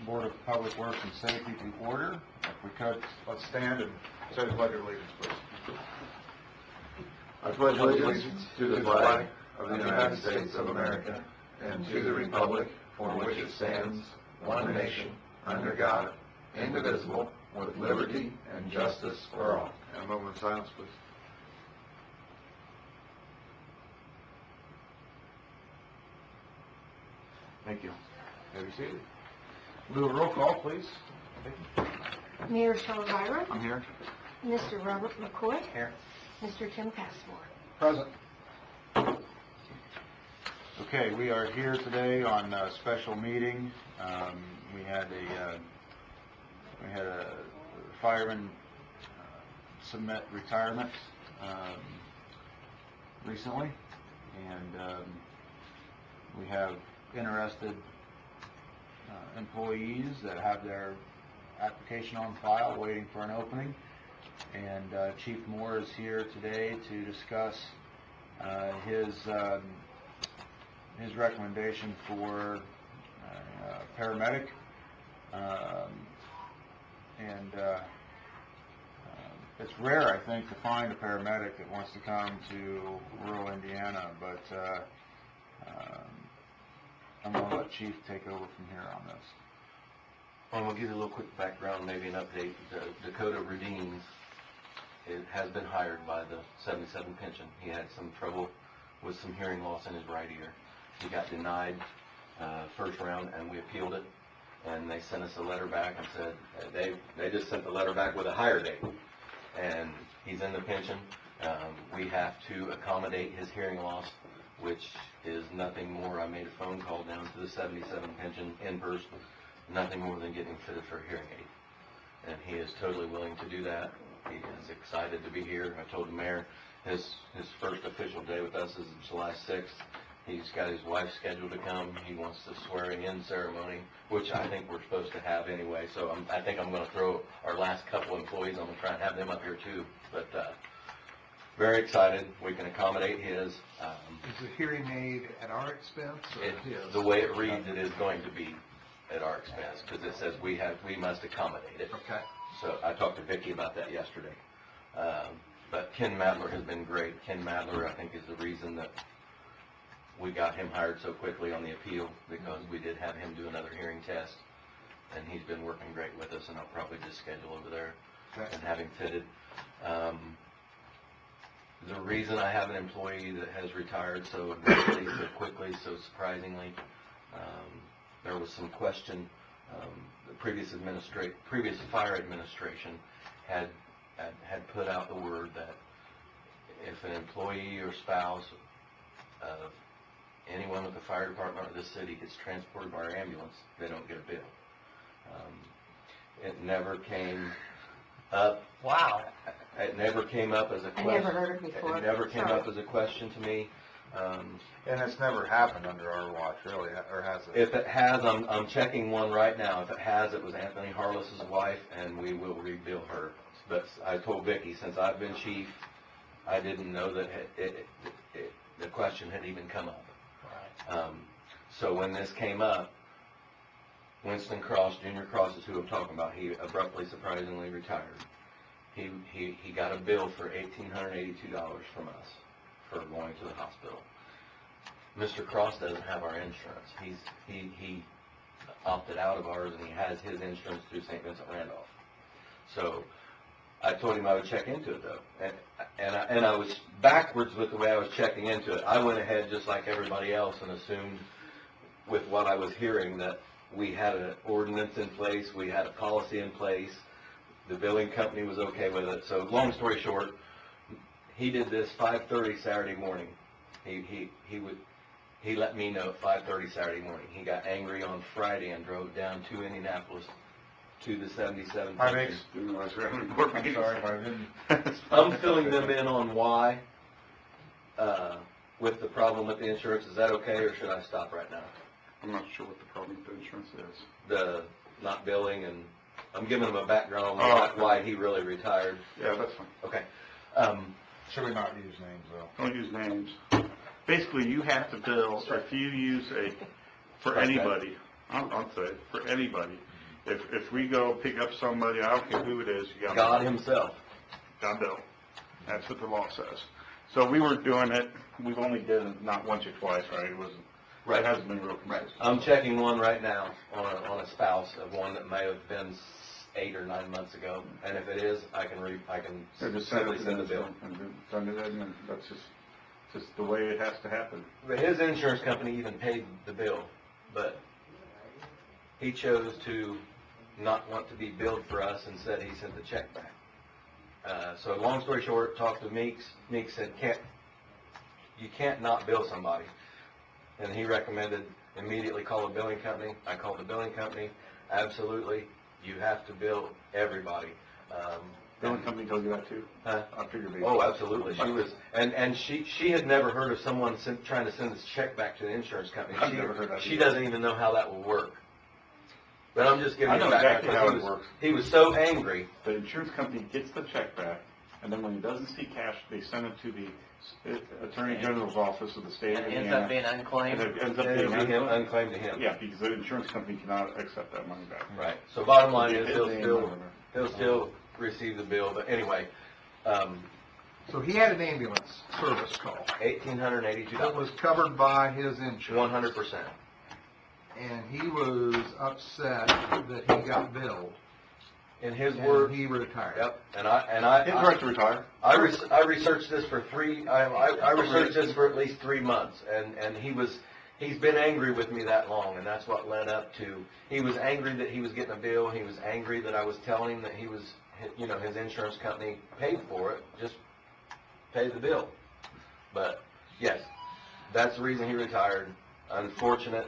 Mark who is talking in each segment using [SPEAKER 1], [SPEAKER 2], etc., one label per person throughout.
[SPEAKER 1] Board of Public Works and Safety to order. If we could, let's stand and say the Pledge of Allegiance, please.
[SPEAKER 2] I pledge allegiance to the flag of the United States of America and to the republic for which it stands, one nation, under God, indivisible, with liberty and justice for all.
[SPEAKER 1] And a moment of silence, please. Thank you. Have you seated? Do a roll call, please.
[SPEAKER 3] Mayor Sean Byron.
[SPEAKER 1] I'm here.
[SPEAKER 3] Mr. Robert McCoy.
[SPEAKER 1] Here.
[SPEAKER 3] Mr. Tim Passmore.
[SPEAKER 1] Present. Okay, we are here today on a special meeting. We had a fireman submit retirement recently, and we have interested employees that have their application on file waiting for an opening, and Chief Moore is here today to discuss his recommendation for paramedic, and it's rare, I think, to find a paramedic that wants to come to rural Indiana, but I'm going to let Chief take over from here on this.
[SPEAKER 4] I'm going to give you a little quick background, maybe an update. Dakota Redeems has been hired by the 77 pension. He had some trouble with some hearing loss in his right ear. He got denied first round, and we appealed it, and they sent us a letter back and said they just sent the letter back with a hire date, and he's in the pension. We have to accommodate his hearing loss, which is nothing more. I made a phone call down to the 77 pension in person, nothing more than getting fitted for a hearing aid, and he is totally willing to do that. He is excited to be here. I told the mayor his first official day with us is July 6th. He's got his wife scheduled to come. He wants the swearing-in ceremony, which I think we're supposed to have anyway. So I think I'm going to throw our last couple employees. I'm going to try and have them up here too. But very excited. We can accommodate his.
[SPEAKER 2] Is the hearing aid at our expense?
[SPEAKER 4] The way it reads, it is going to be at our expense because it says we must accommodate it.
[SPEAKER 2] Okay.
[SPEAKER 4] So I talked to Vicki about that yesterday. But Ken Madler has been great. Ken Madler, I think, is the reason that we got him hired so quickly on the appeal, because we did have him do another hearing test, and he's been working great with us, and I'll probably just schedule over there and have him fitted. The reason I have an employee that has retired so abruptly, so quickly, so surprisingly, there was some question. The previous fire administration had put out the word that if an employee or spouse of anyone with the fire department or the city gets transported by our ambulance, they don't get a bill. It never came up.
[SPEAKER 3] Wow.
[SPEAKER 4] It never came up as a question.
[SPEAKER 3] I never heard it before.
[SPEAKER 4] It never came up as a question to me.
[SPEAKER 1] And it's never happened under our watch, really, or has it?
[SPEAKER 4] If it has, I'm checking one right now. If it has, it was Anthony Harless's wife, and we will rebill her. But I told Vicki, since I've been chief, I didn't know that the question had even come up. Right. So when this came up, Winston Cross, Junior Cross is who I'm talking about. He abruptly, surprisingly retired. He got a bill for $1,882 from us for going to the hospital. Mr. Cross doesn't have our insurance. He opted out of ours, and he has his insurance through St. Vincent Randolph. So I told him I would check into it, though, and I was backwards with the way I was checking into it. I went ahead just like everybody else and assumed, with what I was hearing, that we had an ordinance in place, we had a policy in place, the billing company was okay with it. So long story short, he did this 5:30 Saturday morning. He let me know at 5:30 Saturday morning. He got angry on Friday and drove down to Indianapolis to the 77.
[SPEAKER 1] I'm sorry if I didn't.
[SPEAKER 4] I'm filling them in on why with the problem with the insurance. Is that okay, or should I stop right now?
[SPEAKER 2] I'm not sure what the problem with the insurance is.
[SPEAKER 4] The not billing, and I'm giving him a background on why he really retired.
[SPEAKER 2] Yeah, that's fine.
[SPEAKER 4] Okay.
[SPEAKER 1] Should we not use names, though?
[SPEAKER 2] Don't use names. Basically, you have to bill if you use for anybody. I'll say for anybody.
[SPEAKER 5] If we go pick up somebody, I don't care who it is, you got
[SPEAKER 4] God himself.
[SPEAKER 5] got bill. That's what the law says. So we were doing it, we've only did it not once or twice, right? It wasn't,
[SPEAKER 4] Right.
[SPEAKER 5] it hasn't been real consistent.
[SPEAKER 4] I'm checking one right now on a spouse of one that may have been 8 or 9 months ago, and if it is, I can
[SPEAKER 5] They're just
[SPEAKER 4] simply send the bill.
[SPEAKER 5] And send it in, and that's just the way it has to happen.
[SPEAKER 4] But his insurance company even paid the bill, but he chose to not want to be billed for us and said he sent the check back. So long story short, talked to Meeks. Meeks said, you can't not bill somebody. And he recommended immediately call a billing company. I called the billing company. Absolutely, you have to bill everybody.
[SPEAKER 5] Billing company told you that too?
[SPEAKER 4] Huh?
[SPEAKER 5] I figured they.
[SPEAKER 4] Oh, absolutely. She was, and she had never heard of someone trying to send this check back to the insurance company.
[SPEAKER 5] I've never heard that
[SPEAKER 4] She
[SPEAKER 5] either.
[SPEAKER 4] doesn't even know how that will work. But I'm just giving
[SPEAKER 5] I
[SPEAKER 4] you
[SPEAKER 5] know
[SPEAKER 4] background
[SPEAKER 5] exactly how
[SPEAKER 4] because
[SPEAKER 5] it works.
[SPEAKER 4] he was so angry.
[SPEAKER 5] The insurance company gets the check back, and then when he doesn't see cash, they send it to the Attorney General's office of the state of
[SPEAKER 6] And it
[SPEAKER 5] Indiana.
[SPEAKER 6] ends up being unclaimed.
[SPEAKER 5] And it ends up
[SPEAKER 4] And
[SPEAKER 5] being
[SPEAKER 4] it'll be him, unclaimed to him.
[SPEAKER 5] Yeah, because the insurance company cannot accept that money back.
[SPEAKER 4] Right. So bottom line is
[SPEAKER 5] His
[SPEAKER 4] he'll
[SPEAKER 5] name,
[SPEAKER 4] still,
[SPEAKER 5] whatever.
[SPEAKER 4] he'll still receive the bill. But anyway,
[SPEAKER 7] So he had an ambulance service call that
[SPEAKER 4] $1,882.
[SPEAKER 7] was covered by his insurance.
[SPEAKER 4] 100%.
[SPEAKER 7] And he was upset that he got billed.
[SPEAKER 4] In his
[SPEAKER 7] And
[SPEAKER 4] word,
[SPEAKER 7] he retired.
[SPEAKER 4] yep. And I
[SPEAKER 5] His right to retire.
[SPEAKER 4] I researched this for I researched this for at least 3 months, and he's been angry with me that long, and that's what led up to, he was angry that he was getting a bill, he was angry that I was telling him that he was, his insurance company paid for it, just pay the bill. But, yes, that's the reason he retired. Unfortunate,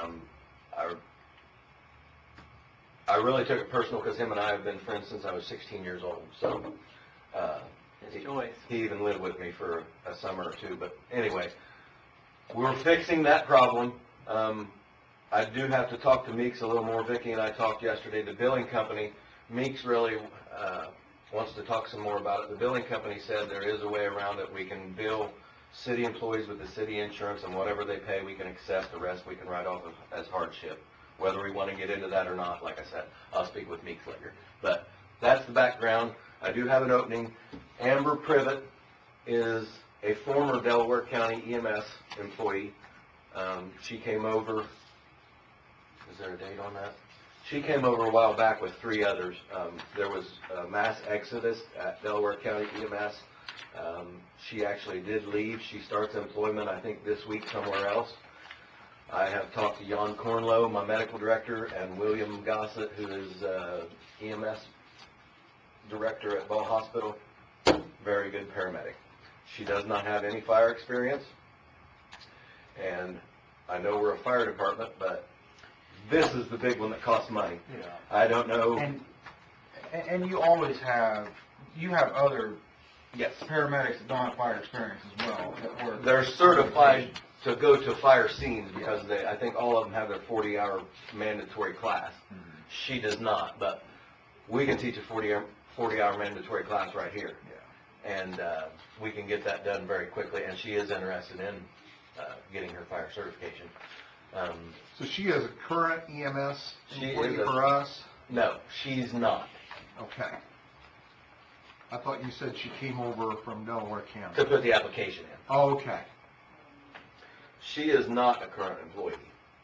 [SPEAKER 4] I really took it personal because him and I have been friends since I was 16 years old. So
[SPEAKER 6] His choice.
[SPEAKER 4] he even lived with me for a summer or two. But anyway, we're fixing that problem. I do have to talk to Meeks a little more. Vicki and I talked yesterday. The billing company, Meeks really wants to talk some more about it. The billing company said there is a way around it. We can bill city employees with the city insurance, and whatever they pay, we can accept. The rest we can write off as hardship. Whether we want to get into that or not, like I said, I'll speak with Meeks later. But that's the background. I do have an opening. Amber Privet is a former Delaware County EMS employee. She came over, is there a date on that? She came over a while back with 3 others. There was a mass exodus at Delaware County EMS. She actually did leave. She starts employment, I think, this week somewhere else. I have talked to Jan Cornlow, my medical director, and William Gossett, who is EMS director at Ball Hospital. Very good paramedic. She does not have any fire experience, and I know we're a fire department, but this is the big one that costs money.
[SPEAKER 7] Yeah.
[SPEAKER 4] I don't know.
[SPEAKER 7] And you always have, other
[SPEAKER 4] Yes.
[SPEAKER 7] paramedics that don't have fire experience as well. That work.
[SPEAKER 4] They're certified to go to fire scenes because I think all of them have their 40-hour mandatory class. She does not, but we can teach a 40-hour mandatory class right here.
[SPEAKER 7] Yeah.
[SPEAKER 4] And we can get that done very quickly, and she is interested in getting her fire certification.
[SPEAKER 7] So she is a current EMS
[SPEAKER 4] She
[SPEAKER 7] employee
[SPEAKER 4] is a-
[SPEAKER 7] for us?
[SPEAKER 4] No, she's not.
[SPEAKER 7] Okay. I thought you said she came over from Delaware
[SPEAKER 4] To
[SPEAKER 7] County.
[SPEAKER 4] put the application in.
[SPEAKER 7] Oh, okay.
[SPEAKER 4] She is not a current employee.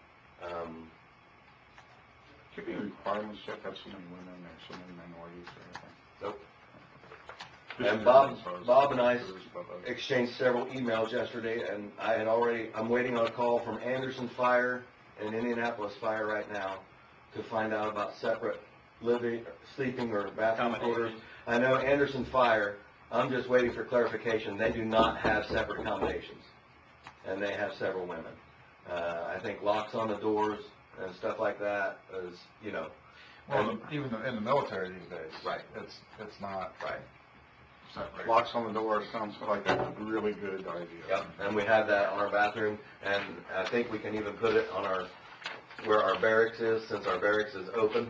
[SPEAKER 5] Could be a requirements check, have so many women or so many minorities or anything.
[SPEAKER 4] Nope.
[SPEAKER 5] Just
[SPEAKER 4] And
[SPEAKER 5] as far as-
[SPEAKER 4] Bob and I
[SPEAKER 5] as far as-
[SPEAKER 4] exchanged several emails yesterday, and I'm waiting on a call from Anderson Fire and Indianapolis Fire right now to find out about separate sleeping or bathroom quarters. I know Anderson Fire, I'm just waiting for clarification. They do not have separate accommodations, and they have several women. I think locks on the doors and stuff like that is,
[SPEAKER 7] Well, even in the military these days.
[SPEAKER 4] Right.
[SPEAKER 7] It's not
[SPEAKER 4] right.
[SPEAKER 7] separated.
[SPEAKER 5] Locks on the door sounds like a really good idea.
[SPEAKER 4] Yep, and we have that on our bathroom, and I think we can even put it on where our barracks is, since our barracks is open.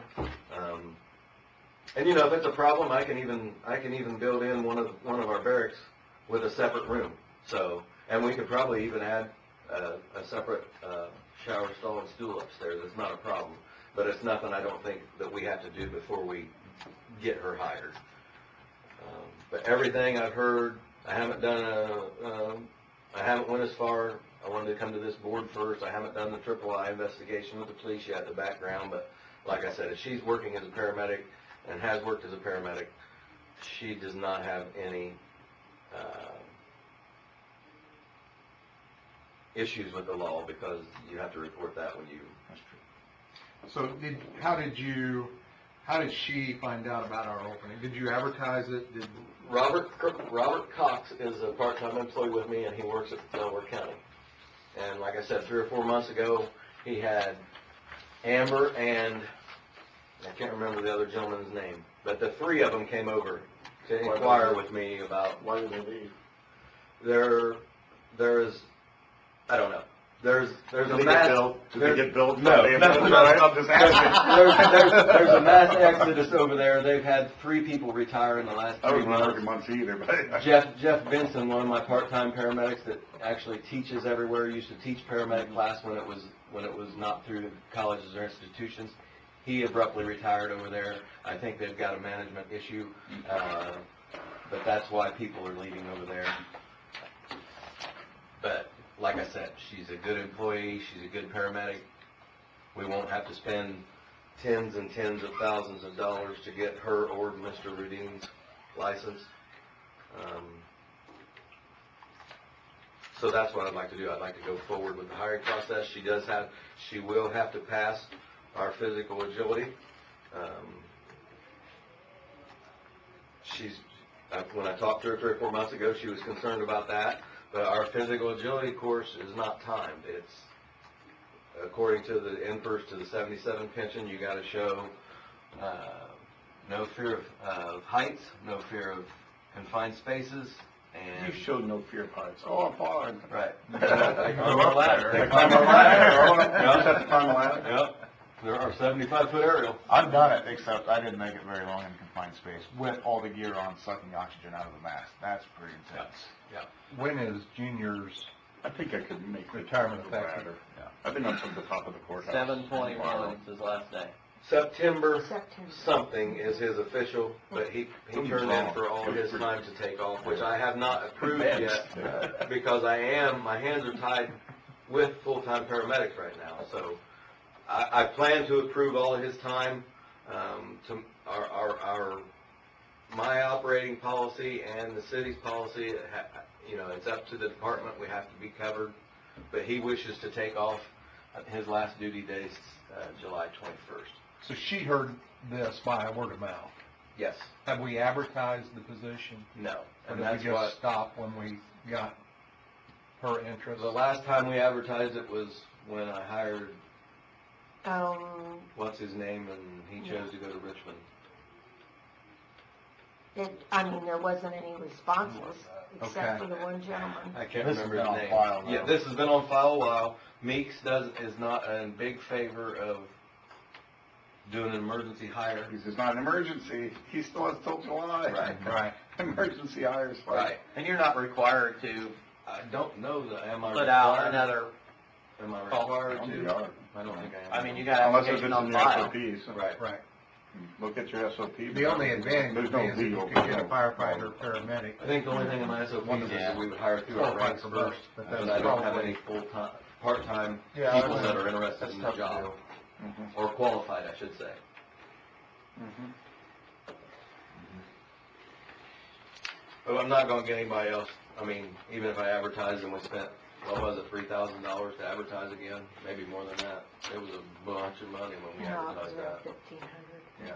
[SPEAKER 4] And if it's a problem, I can even build in one of our barracks with a separate room. So, and we could probably even add a separate shower stall and stool upstairs. It's not a problem. but it's nothing I don't think that we have to do before we get her hired. But everything I've heard, I haven't I haven't went as far. I wanted to come to this board first. I haven't done the III investigation with the police yet, the background, but like I said, if she's working as a paramedic and has worked as a paramedic, she does not have any issues with the law, because you have to report that when you...
[SPEAKER 7] That's true. So how did she find out about our opening? Did you advertise it?
[SPEAKER 4] Robert Cox is a part-time employee with me, and he works at Delaware County. And like I said, 3 or 4 months ago, he had Amber and I can't remember the other gentleman's name, but the 3 of them came over to inquire with me about...
[SPEAKER 5] Why did they leave?
[SPEAKER 4] There's I don't know. There's
[SPEAKER 5] Did
[SPEAKER 4] a
[SPEAKER 5] they
[SPEAKER 4] mass...
[SPEAKER 5] get billed? Did they get billed?
[SPEAKER 4] No,
[SPEAKER 5] They-
[SPEAKER 4] no,
[SPEAKER 5] I'm just asking.
[SPEAKER 4] there's a mass exodus over there. They've had 3 people retire in the last
[SPEAKER 5] I
[SPEAKER 4] 3
[SPEAKER 5] wasn't working
[SPEAKER 4] months.
[SPEAKER 5] months either, but...
[SPEAKER 4] Jeff Benson, one of my part-time paramedics that actually teaches everywhere, used to teach paramedic class when it was not through colleges or institutions. He abruptly retired over there. I think they've got a management issue, but that's why people are leaving over there. But like I said, she's a good employee. She's a good paramedic. We won't have to spend tens and tens of thousands of dollars to get her or Mr. Rudin's license. So that's what I'd like to do. I'd like to go forward with the hiring process. She will have to pass our physical agility. When I talked to her 3 or 4 months ago, she was concerned about that. But our physical agility course is not timed. It's according to the NFIRS to the 77 pension. You got to show no fear of heights, no fear of confined spaces, and
[SPEAKER 5] You showed no fear of heights. Oh, I'm fine.
[SPEAKER 4] right. They climb our ladder.
[SPEAKER 5] They climb a ladder.
[SPEAKER 4] Yeah.
[SPEAKER 5] Just have to climb a ladder.
[SPEAKER 4] Yep. There are 75-foot aerial.
[SPEAKER 1] I've done it, except I didn't make it very long in confined space with all the gear on, sucking oxygen out of the mask. That's pretty intense.
[SPEAKER 4] Yeah.
[SPEAKER 7] When is Junior's
[SPEAKER 5] I think I could make the
[SPEAKER 7] retirement
[SPEAKER 5] the
[SPEAKER 7] effective?
[SPEAKER 5] ladder. I've been up to the top of the courthouse.
[SPEAKER 6] 7/21 is his last day.
[SPEAKER 4] September
[SPEAKER 3] September.
[SPEAKER 4] something is his official, but he turned in for all his time to take off, which I have not approved yet, because my hands are tied with full-time paramedics right now. So I plan to approve all of his time. To my operating policy and the city's policy, it's up to the department. We have to be covered, but he wishes to take off. His last duty day is July 21st.
[SPEAKER 7] So she heard this by word of mouth.
[SPEAKER 4] Yes.
[SPEAKER 7] Have we advertised the position?
[SPEAKER 4] No.
[SPEAKER 7] Or
[SPEAKER 4] And
[SPEAKER 7] did
[SPEAKER 4] that's
[SPEAKER 7] we
[SPEAKER 4] what,
[SPEAKER 7] just stop when we got her interest?
[SPEAKER 4] the last time we advertised it was when I hired, what's his name, and he chose to go to Richmond.
[SPEAKER 3] There wasn't any responses, except
[SPEAKER 7] Okay.
[SPEAKER 3] for the one gentleman.
[SPEAKER 4] I can't
[SPEAKER 1] This has
[SPEAKER 4] remember
[SPEAKER 1] been
[SPEAKER 4] his
[SPEAKER 1] on
[SPEAKER 4] name.
[SPEAKER 1] file, though.
[SPEAKER 4] Yeah, this has been on file a while. Meeks is not in big favor of doing an emergency hire.
[SPEAKER 5] He says, not an emergency. He still has till July.
[SPEAKER 4] Right.
[SPEAKER 7] Right.
[SPEAKER 5] Emergency hires. fine.
[SPEAKER 4] Right.
[SPEAKER 6] And you're not required to
[SPEAKER 4] I don't know that, am I
[SPEAKER 6] put out
[SPEAKER 4] required?
[SPEAKER 6] another,
[SPEAKER 4] Am I required
[SPEAKER 5] On the
[SPEAKER 4] to?
[SPEAKER 5] yard.
[SPEAKER 4] I don't think I am.
[SPEAKER 6] I mean, you got
[SPEAKER 5] Unless it's
[SPEAKER 6] application
[SPEAKER 5] in
[SPEAKER 6] on
[SPEAKER 5] your
[SPEAKER 6] file.
[SPEAKER 5] SOPs.
[SPEAKER 4] Right.
[SPEAKER 7] Right.
[SPEAKER 5] Look at your SOP.
[SPEAKER 7] The only advantage
[SPEAKER 5] There's
[SPEAKER 7] would
[SPEAKER 5] no
[SPEAKER 7] be is if you
[SPEAKER 5] legal.
[SPEAKER 7] could get a firefighter or paramedic.
[SPEAKER 4] I think the only thing in my SOPs is that we would hire through our ranks
[SPEAKER 7] Full-time for
[SPEAKER 4] first,
[SPEAKER 7] both, but
[SPEAKER 4] but
[SPEAKER 7] that's
[SPEAKER 4] I don't have
[SPEAKER 7] probably-
[SPEAKER 4] any full-time, part-time
[SPEAKER 1] Yeah,
[SPEAKER 4] people
[SPEAKER 1] that's-
[SPEAKER 4] that are interested in the
[SPEAKER 1] tough to
[SPEAKER 4] job,
[SPEAKER 1] do.
[SPEAKER 5] Mhm.
[SPEAKER 4] or qualified, I should say.
[SPEAKER 5] Mhm.
[SPEAKER 4] But I'm not gonna get anybody else, I mean, even if I advertised and we spent, what was it, $3,000 to advertise again? Maybe more than that. It was a bunch of money when we
[SPEAKER 3] No, it was
[SPEAKER 4] advertised
[SPEAKER 3] around
[SPEAKER 4] that.
[SPEAKER 3] 1,500.
[SPEAKER 4] Yeah.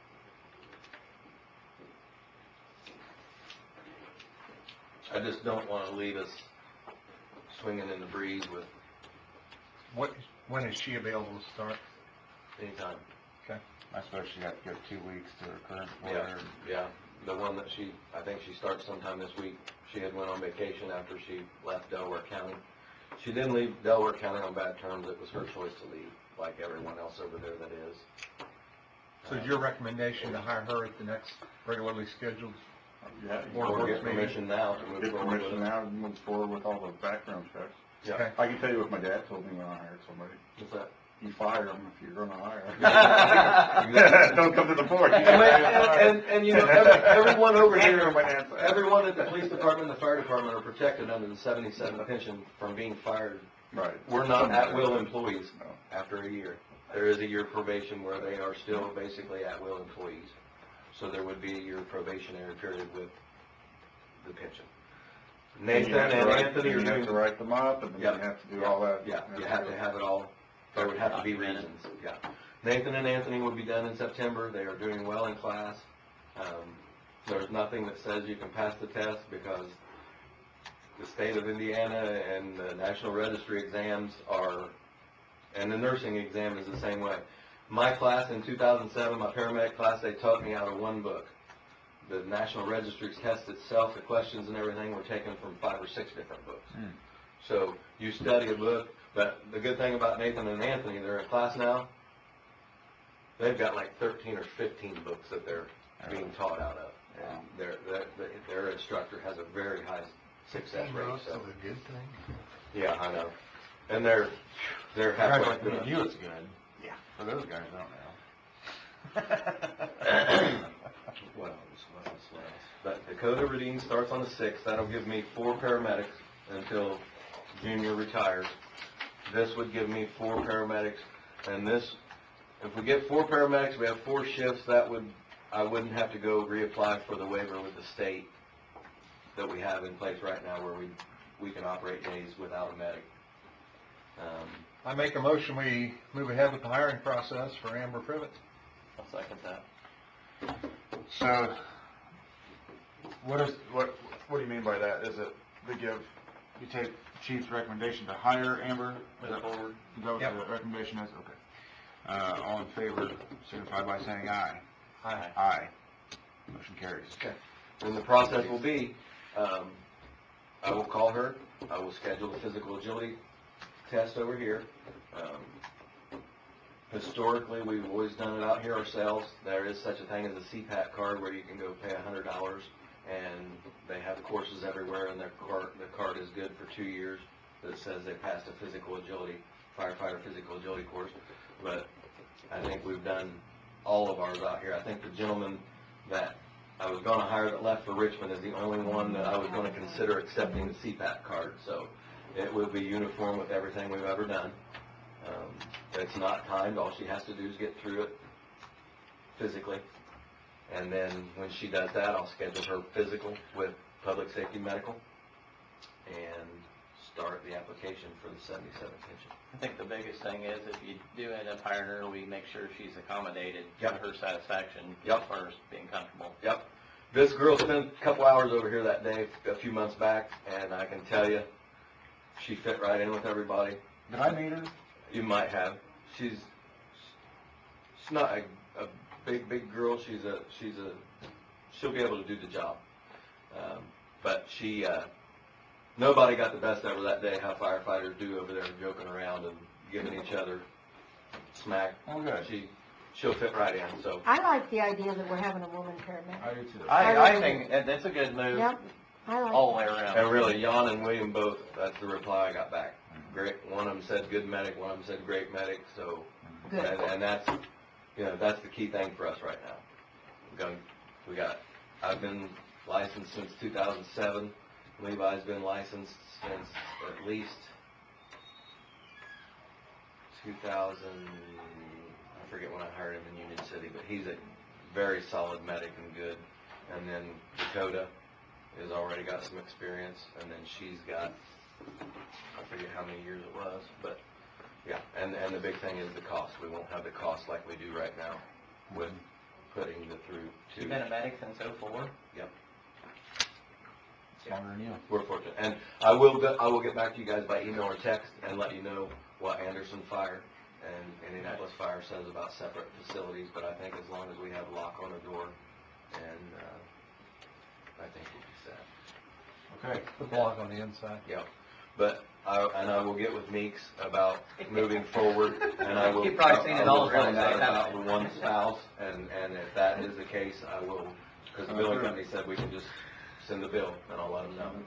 [SPEAKER 4] I just don't wanna leave us swinging in the breeze with
[SPEAKER 7] When is she available to start?
[SPEAKER 4] anytime.
[SPEAKER 1] I suppose she'd have to give 2 weeks to her current
[SPEAKER 4] Yeah,
[SPEAKER 1] employer.
[SPEAKER 4] yeah. The one that I think she starts sometime this week. She had went on vacation after she left Delaware County. She didn't leave Delaware County on bad terms. It was her choice to leave, like everyone else over there that is.
[SPEAKER 7] So is your recommendation to hire her at the next regularly scheduled?
[SPEAKER 5] Yeah.
[SPEAKER 7] Or
[SPEAKER 4] We'll
[SPEAKER 7] work
[SPEAKER 4] get
[SPEAKER 7] meeting?
[SPEAKER 4] permission now to move
[SPEAKER 5] Get
[SPEAKER 4] forward with
[SPEAKER 5] permission
[SPEAKER 4] it.
[SPEAKER 5] now and move forward with all the background checks.
[SPEAKER 4] Yeah.
[SPEAKER 7] Okay.
[SPEAKER 5] I can tell you what my dad told me when I hired somebody.
[SPEAKER 4] What's that?
[SPEAKER 5] You fire them if you're gonna hire.
[SPEAKER 4] Exactly.
[SPEAKER 5] Don't come to the board.
[SPEAKER 4] And you know, everyone over here,
[SPEAKER 5] Everyone answer.
[SPEAKER 4] everyone at the police department and the fire department are protected under the 77 pension from being fired.
[SPEAKER 5] Right.
[SPEAKER 4] We're not at-will employees
[SPEAKER 5] No.
[SPEAKER 4] after a year. There is a year probation where they are still basically at-will employees. So there would be a year probationary period with the pension. Nathan and Anthony are
[SPEAKER 5] You have
[SPEAKER 4] doing...
[SPEAKER 5] to write them up, and then you
[SPEAKER 4] Yep.
[SPEAKER 5] have to do all that.
[SPEAKER 4] Yeah, you have to have it all, there would have to be reasons, yeah. Nathan and Anthony will be done in September, they are doing well in class. There's nothing that says you can pass the test because the state of Indiana and the National Registry exams are, and the nursing exam is the same way. My class in 2007, my paramedic class, they taught me out of one book. The National Registry test itself, the questions and everything were taken from 5 or 6 different books. So you study a book, but the good thing about Nathan and Anthony, they're in class now, they've got like 13 or 15 books that they're being taught out of. And their instructor has a very high success rate.
[SPEAKER 7] Most
[SPEAKER 4] So
[SPEAKER 7] of a good thing.
[SPEAKER 4] yeah, I know. And they're halfway through
[SPEAKER 1] For
[SPEAKER 4] it.
[SPEAKER 1] you, it's good.
[SPEAKER 5] Yeah.
[SPEAKER 1] For those guys, I don't know.
[SPEAKER 4] What else? But Dakota reading starts on the 6th. That'll give me 4 paramedics until Junior retires. This would give me 4 paramedics, and this, if we get 4 paramedics, we have 4 shifts. I wouldn't have to go reapply for the waiver with the state that we have in place right now, where we can operate days without a medic.
[SPEAKER 7] I make a motion, we move ahead with the hiring process for Amber Privet.
[SPEAKER 6] I'll second that.
[SPEAKER 1] So, what do you mean by that? Is it, you take chief's recommendation to hire Amber? Is that forward? Is that what
[SPEAKER 7] Yep.
[SPEAKER 1] the recommendation is? Okay. All in favor, signify by saying aye.
[SPEAKER 7] Aye.
[SPEAKER 1] Aye. Motion carries.
[SPEAKER 4] Okay. And the process will be, I will call her, I will schedule the physical agility test over here. Historically, we've always done it out here ourselves. There is such a thing as a CPAT card where you can go pay $100, and they have courses everywhere, and the card is good for 2 years that says they passed a physical agility, firefighter physical agility course. But I think we've done all of ours out here. I think the gentleman that I was going to hire that left for Richmond is the only one that I was going to consider accepting the CPAT card. So it will be uniform with everything we've ever done. It's not timed. All she has to do is get through it physically. And then when she does that, I'll schedule her physical with Public Safety Medical and start the application for the 77 pension.
[SPEAKER 6] I think the biggest thing is if you do end up hiring her, we make sure she's accommodated
[SPEAKER 4] Yep.
[SPEAKER 6] to her satisfaction
[SPEAKER 4] Yep.
[SPEAKER 6] as far as being comfortable.
[SPEAKER 4] Yep. This girl spent a couple hours over here that day a few months back, and I can tell you, she fit right in with everybody.
[SPEAKER 1] Did I meet her?
[SPEAKER 4] You might have. She's not a big girl. She'll be able to do the job. But nobody got the best of her that day. How firefighters do over there, joking around and giving each other smack.
[SPEAKER 1] Oh, good.
[SPEAKER 4] She'll fit right in. So
[SPEAKER 3] I like the idea that we're having a woman paramedic.
[SPEAKER 1] I do too.
[SPEAKER 6] I think that's a good move
[SPEAKER 3] Yep, I like
[SPEAKER 6] all the way around.
[SPEAKER 4] and really, Jan and William both. That's the reply I got back. Great. One of them said good medic. One of them said great medic. So.
[SPEAKER 3] Good.
[SPEAKER 4] And that's the key thing for us right now. I've been licensed since 2007. Levi's been licensed since at least 2000. I forget when I hired him in Union City, but he's a very solid medic and good. And then Dakota has already got some experience, and then she's got, I forget how many years it was, but yeah, and the big thing is the cost. We won't have the cost like we do right now with putting the through to.
[SPEAKER 6] You've been a medic since '04?
[SPEAKER 4] Yep,
[SPEAKER 1] Stronger than you.
[SPEAKER 4] we're fortunate, and I will get back to you guys by email or text and let you know what Anderson Fire and Indianapolis Fire says about separate facilities. But I think as long as we have a lock on the door, and I think we'll be set.
[SPEAKER 1] Okay.
[SPEAKER 7] The block on the inside.
[SPEAKER 4] Yep. But I will get with Meeks about moving forward, and I will.
[SPEAKER 6] You've probably seen it all the time.
[SPEAKER 4] Find out about the one spouse, and if that is the case, I will, because the billing company said we can just send the bill, and I'll let them know.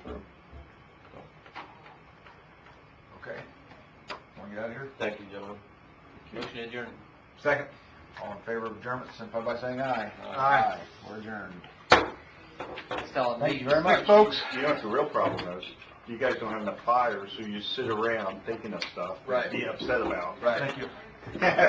[SPEAKER 1] Okay. Want to get out of here?
[SPEAKER 4] Thank you, gentlemen.
[SPEAKER 6] Motion adjourned.
[SPEAKER 1] Second. All in favor of adjournment, signify by saying aye.
[SPEAKER 7] Aye.
[SPEAKER 1] We're adjourned.
[SPEAKER 6] Tell them
[SPEAKER 1] Thank you very much, folks.
[SPEAKER 5] You know what the real problem is? You guys don't have enough fires, so you sit around thinking of stuff.
[SPEAKER 4] Right.
[SPEAKER 5] Be upset about.
[SPEAKER 4] Right.
[SPEAKER 1] Thank you.